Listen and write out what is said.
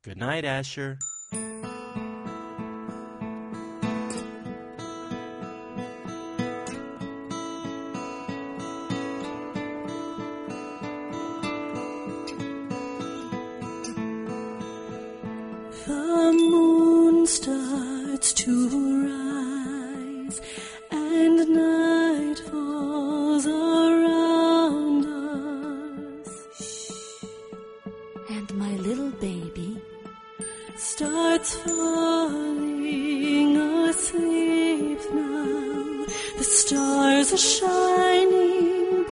Good night, Asher. The moon starts to rise and night falls around us. And my little baby starts falling asleep now. The stars are shining